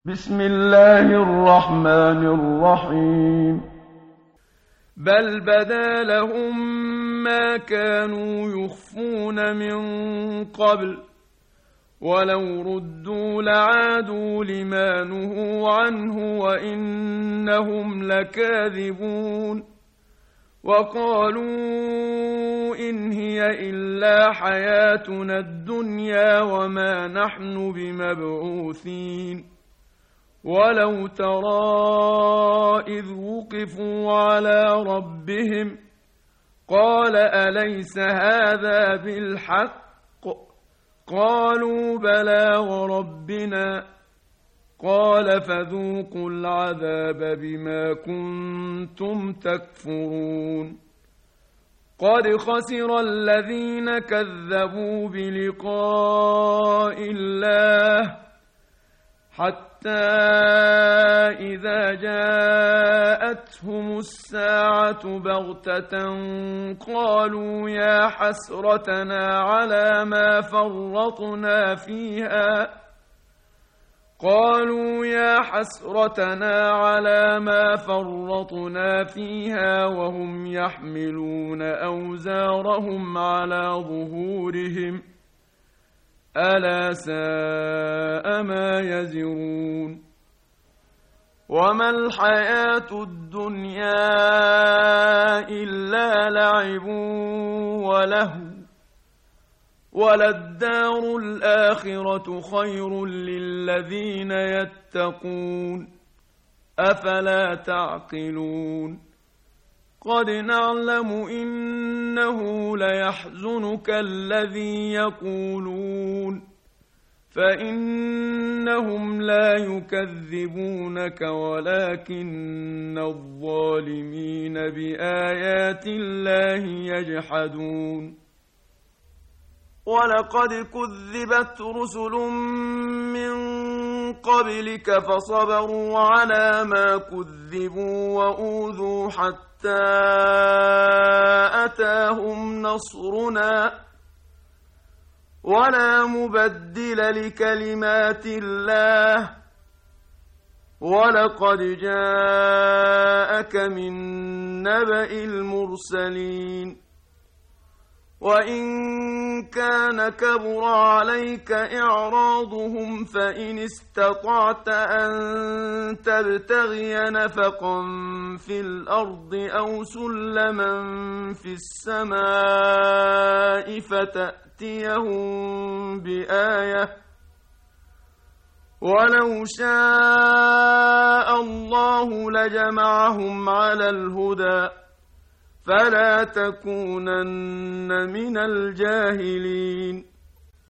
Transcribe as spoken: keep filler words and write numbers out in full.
بسم الله الرحمن الرحيم. بل بدا لهم ما كانوا يخفون من قبل ولو ردوا لعادوا لما نهوا عنه وإنهم لكاذبون. وقالوا إن هي إلا حياتنا الدنيا وما نحن بمبعوثين. ولو ترى إذ وقفوا على ربهم قال أليس هذا بالحق؟ قالوا بلى وربنا. قال فذوقوا العذاب بما كنتم تكفرون. قد خسر الذين كذبوا بلقاء الله حتى إذا جاءتهم الساعة بغتة قالوا يا حسرتنا على ما فرطنا فيها قالوا يا حسرتنا على ما فرطنا فيها وهم يحملون أوزارهم على ظهورهم ألا ساء ما يزرون. وما الحياة الدنيا إلا لعب ولهو وللدار الآخرة خير للذين يتقون أفلا تعقلون. قد نعلم إنه ليحزنك الذي يقولون فإنهم لا يكذبونك ولكن الظالمين بآيات الله يجحدون. ولقد كذبت رسل من قبلك فصبروا على ما كذبوا وأوذوا حتى أتاهم نصرنا ولا مبدل لكلمات الله ولقد جاءك من نبأ المرسلين. وإن كان كبر عليك إعراضهم فإن استطعت أن تبتغي نفقا في الأرض أو سلما في السماء فتأتيهم بآية ولو شاء الله لجمعهم على الهدى فلا تكونن من الجاهلين.